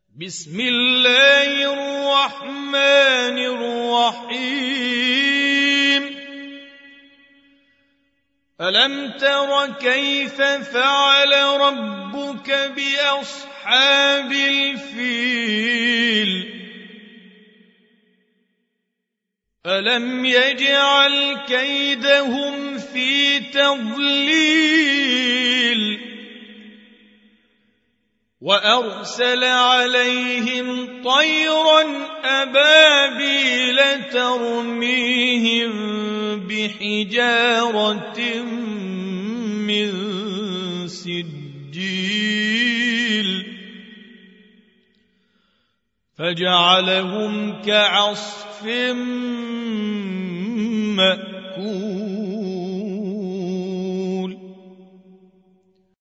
بسم الله الرحمن الرحيم ألم تر كيف فعل ربك بأصحاب الفيل ألم يجعل كيدهم في تضليل وأرسل عليهم طيرا أبابيل ترميهم بحجارة من سجيل فجعلهم كعصف مأكول